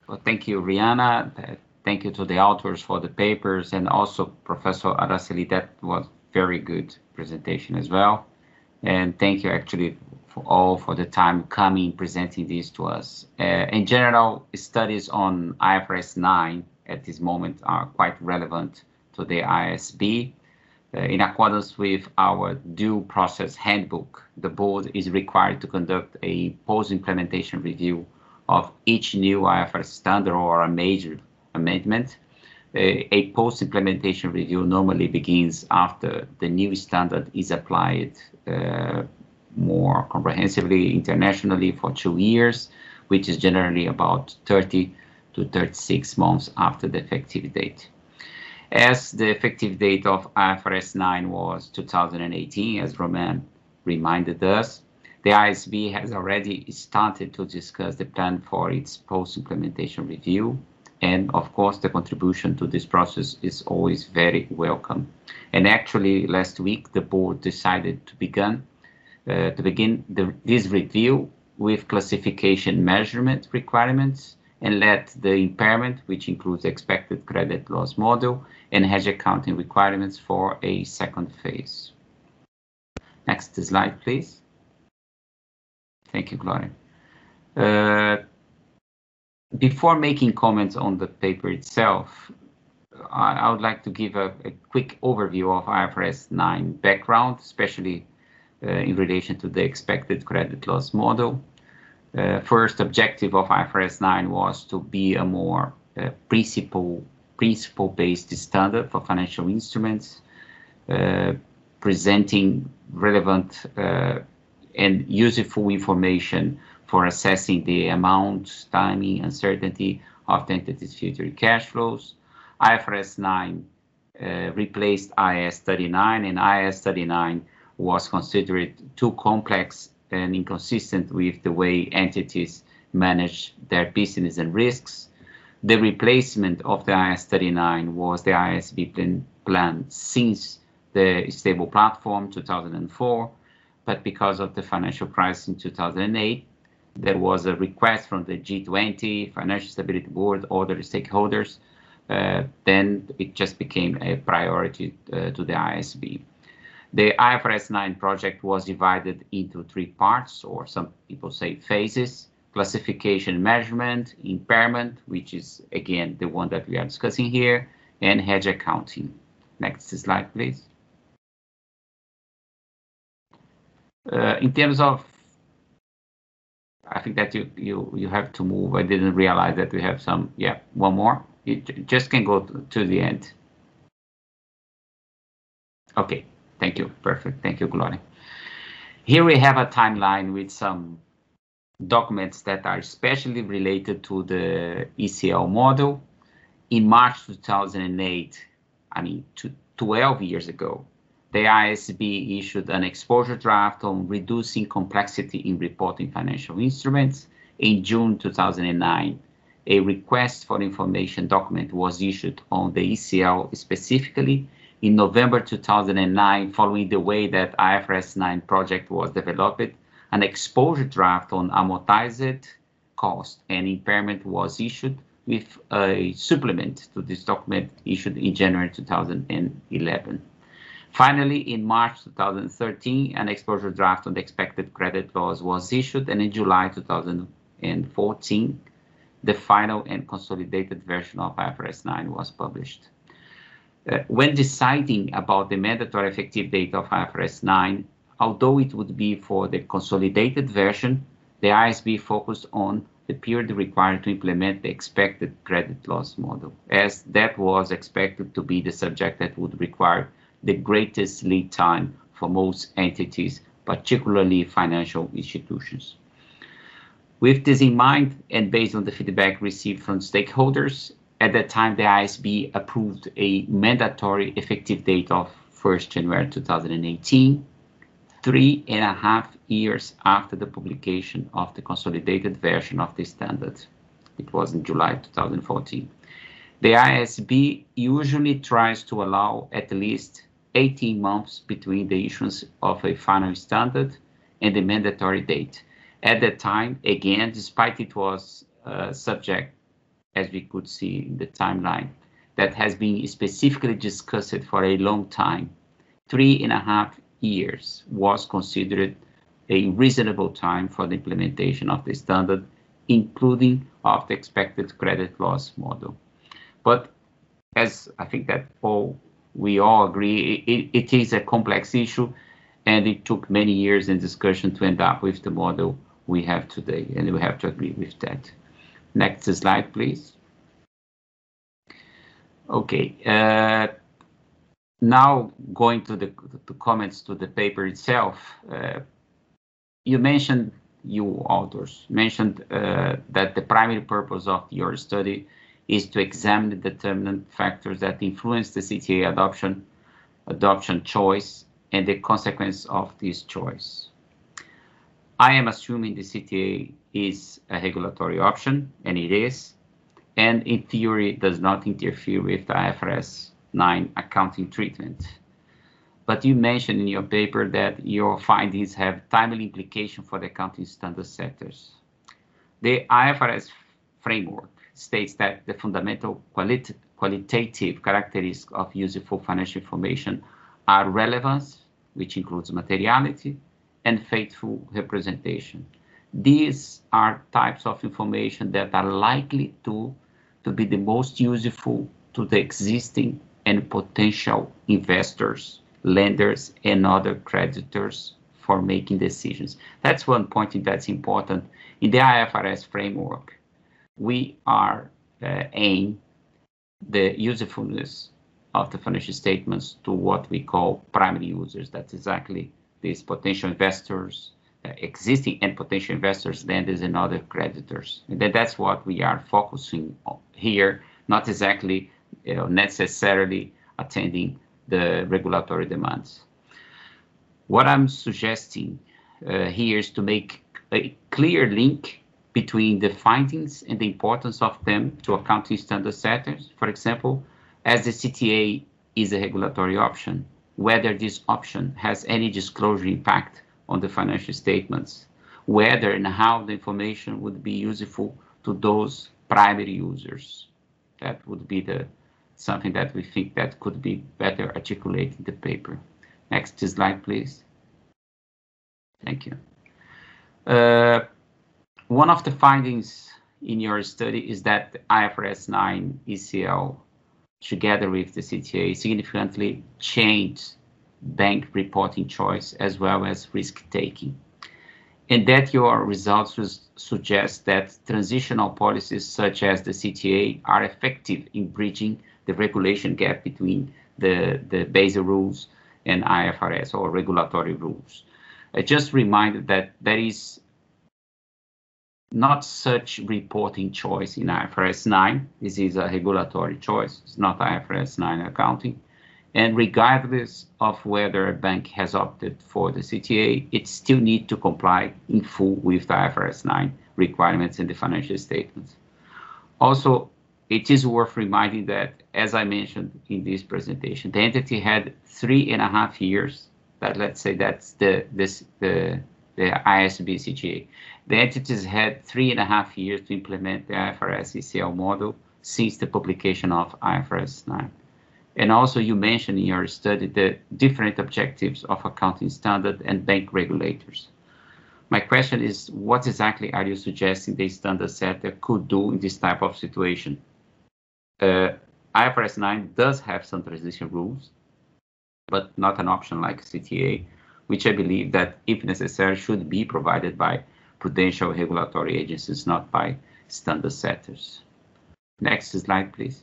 Well, thank you, Rihanna. Thank you to the authors for the papers and also Professor Araceli. That was very good presentation as well. And thank you actually for all for the time coming presenting this to us. In general, studies on IFRS 9 at this moment are quite relevant to the IASB. In accordance with our due process handbook, the board is required to conduct a post-implementation review of each new IFRS standard or a major amendment. A post-implementation review normally begins after the new standard is applied more comprehensively internationally for 2 years, which is generally about 30 to 36 months after the effective date. As the effective date of IFRS 9 was 2018, as Roman reminded us, the IASB has already started to discuss the plan for its post-implementation review. And of course, the contribution to this process is always very welcome. And actually, last week, the board decided to begin this review with classification measurement requirements and let the impairment, which includes expected credit loss model, and hedge accounting requirements for a second phase. Next slide, please. Thank you, Gloria. Before making comments on the paper itself, I would like to give a quick overview of IFRS 9 background, especially in relation to the expected credit loss model. First objective of IFRS 9 was to be a more principle-based standard for financial instruments, presenting relevant and useful information for assessing the amount, timing, uncertainty of the entity's future cash flows. IFRS 9 replaced IAS 39, and IAS 39 was considered too complex and inconsistent with the way entities manage their business and risks. The replacement of the IAS 39 was the IASB plan since the Stable Platform 2004, but because of the financial crisis in 2008, there was a request from the G20, Financial Stability Board, other stakeholders. Then it just became a priority to the IASB. The IFRS 9 project was divided into 3 parts, or some people say phases: classification, measurement, impairment, which is again the one that we are discussing here, and hedge accounting. Next slide, please. In terms of, I think that you have to move. I didn't realize that we have some, one more. You just can go to the end. Okay. Thank you. Perfect. Thank you, Gloria. Here we have a timeline with some documents that are especially related to the ECL model. In March 2008, 12 years ago, the IASB issued an exposure draft on reducing complexity in reporting financial instruments. In June 2009, a request for information document was issued on the ECL specifically. In November 2009, following the way that IFRS 9 project was developed, an exposure draft on amortized cost and impairment was issued with a supplement to this document issued in January 2011. Finally, in March 2013, an exposure draft on the expected credit loss was issued, and in July 2014, the final and consolidated version of IFRS 9 was published. When deciding about the mandatory effective date of IFRS 9, although it would be for the consolidated version, the IASB focused on the period required to implement the expected credit loss model, as that was expected to be the subject that would require the greatest lead time for most entities, particularly financial institutions. With this in mind, and based on the feedback received from stakeholders, at that time, the IASB approved a mandatory effective date of 1st January 2018, 3.5 years after the publication of the consolidated version of the standard. It was in July 2014. The IASB usually tries to allow at least 18 months between the issuance of a final standard and the mandatory date. At that time, again, despite it was subject as we could see in the timeline, that has been specifically discussed for a long time. 3.5 years was considered a reasonable time for the implementation of the standard, including of the expected credit loss model. But as I think that we all agree, it is a complex issue, and it took many years in discussion to end up with the model we have today, and we have to agree with that. Next slide, please. Okay, now going to the comments to the paper itself. You authors mentioned that the primary purpose of your study is to examine the determinant factors that influence the CTA adoption choice and the consequence of this choice. I am assuming the CTA is a regulatory option, and it is, and in theory does not interfere with the IFRS 9 accounting treatment. But you mentioned in your paper that your findings have timely implication for the accounting standard setters. The IFRS framework states that the fundamental qualitative characteristics of useful financial information are relevance, which includes materiality, and faithful representation. These are types of information that are likely to be the most useful to the existing and potential investors, lenders, and other creditors for making decisions. That's one point that's important. In the IFRS framework, we are aim the usefulness of the financial statements to what we call primary users. That's exactly these potential investors, existing and potential investors, lenders, and other creditors. And that's what we are focusing on here, not exactly necessarily attending the regulatory demands. What I'm suggesting here is to make a clear link between the findings and the importance of them to accounting standard setters. For example, as the CTA is a regulatory option, whether this option has any disclosure impact on the financial statements, whether and how the information would be useful to those primary users. That would be something that we think that could be better articulated in the paper. Next slide, please. Thank you. One of the findings in your study is that the IFRS 9 ECL, together with the CTA, significantly changed bank reporting choice as well as risk-taking, and that your results suggest that transitional policies such as the CTA are effective in bridging the regulation gap between the Basel rules and IFRS or regulatory rules. I just reminded that there is not such reporting choice in IFRS 9. This is a regulatory choice. It's not IFRS 9 accounting. And regardless of whether a bank has opted for the CTA, it still needs to comply in full with the IFRS 9 requirements in the financial statements. Also, it is worth reminding that, as I mentioned in this presentation, the entity had 3.5 years. That, let's say that's the IASB CTA. The entities had 3.5 years to implement the IFRS ECL model since the publication of IFRS 9. And also you mentioned in your study the different objectives of accounting standard and bank regulators. My question is, what exactly are you suggesting the standard setter could do in this type of situation? IFRS 9 does have some transition rules, but not an option like CTA, which I believe that, if necessary, should be provided by prudential regulatory agencies, not by standard setters. Next slide, please.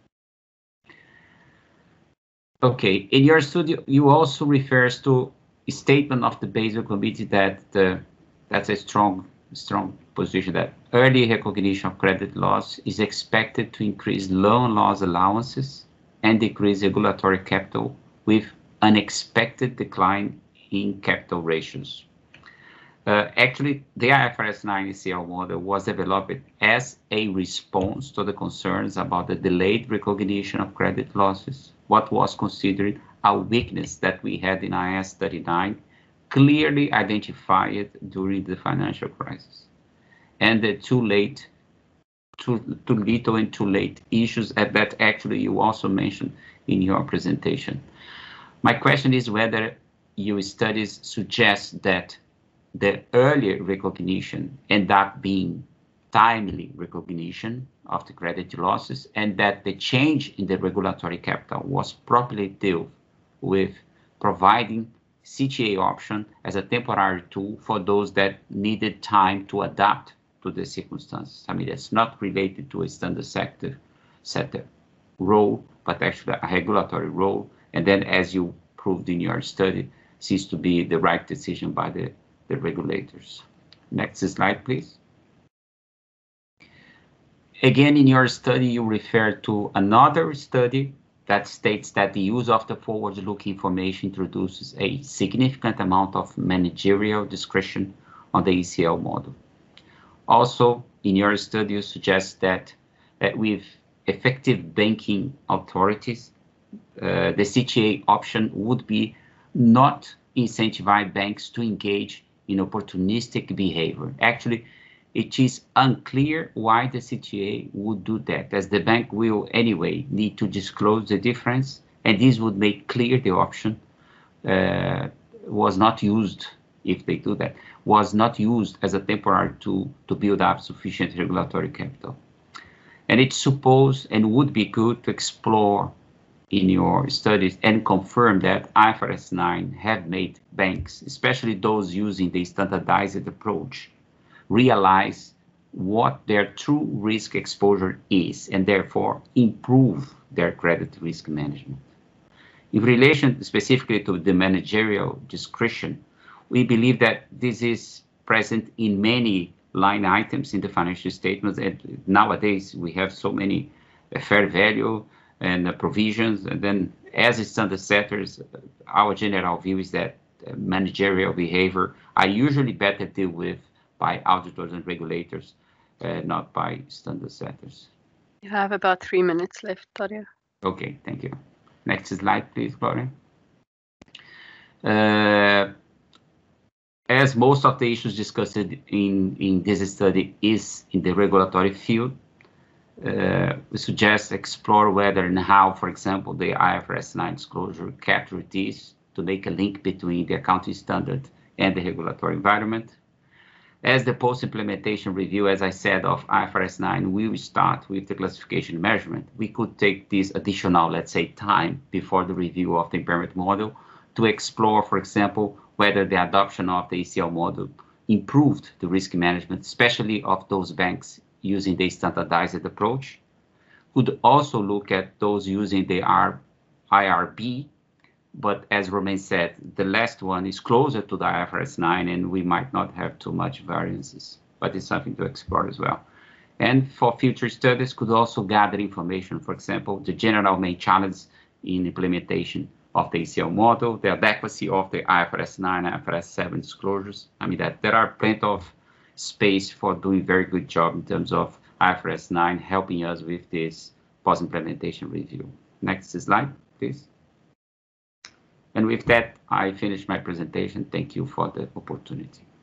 Okay, in your study, you also refers to a statement of the Basel Committee that that's a strong position that early recognition of credit loss is expected to increase loan loss allowances and decrease regulatory capital with unexpected decline in capital ratios. Actually, the IFRS 9 ECL model was developed as a response to the concerns about the delayed recognition of credit losses, what was considered a weakness that we had in IAS 39, clearly identified during the financial crisis, and the too late too little and too late issues that actually you also mentioned in your presentation. My question is whether your studies suggest that the earlier recognition end up being timely recognition of the credit losses, and that the change in the regulatory capital was properly dealt with, providing CTA option as a temporary tool for those that needed time to adapt to the circumstances. I mean, it's not related to a standard setter role, but actually a regulatory role. And then, as you proved in your study, seems to be the right decision by the regulators. Next slide, please. Again, in your study, you refer to another study that states that the use of the forward-looking information introduces a significant amount of managerial discretion on the ECL model. Also, in your study, you suggest that with effective banking authorities, the CTA option would be not incentivize banks to engage in opportunistic behavior. Actually, it is unclear why the CTA would do that, as the bank will anyway need to disclose the difference, and this would make clear the option was not used, if they do that, was not used as a temporary tool to build up sufficient regulatory capital. And it's supposed and would be good to explore in your studies and confirm that IFRS 9 have made banks, especially those using the standardized approach, realize what their true risk exposure is and therefore improve their credit risk management. In relation specifically to the managerial discretion, we believe that this is present in many line items in the financial statements, and nowadays we have so many fair value and provisions, and then as standard setters, our general view is that managerial behavior are usually better dealt with by auditors and regulators, not by standard setters. You have about 3 minutes left, Dario. Okay, thank you. Next slide, please, Gloria. As most of the issues discussed in this study is in the regulatory field, we suggest explore whether and how, for example, the IFRS 9 disclosure capture this to make a link between the accounting standard and the regulatory environment. As the post-implementation review, as I said, of IFRS 9 will start with the classification measurement, we could take this additional, let's say, time before the review of the impairment model to explore, for example, whether the adoption of the ECL model improved the risk management, especially of those banks using the standardized approach. Could also look at those using the IRB, but as Romain said, the last one is closer to the IFRS 9 and we might not have too much variances, but it's something to explore as well. And for future studies, could also gather information, for example, the general main challenge in implementation of the ECL model, the adequacy of the IFRS 9, IFRS 7 disclosures. I mean, that there are plenty of space for doing very good job in terms of IFRS 9 helping us with this post-implementation review. Next slide, please. And with that, I finish my presentation. Thank you for the opportunity.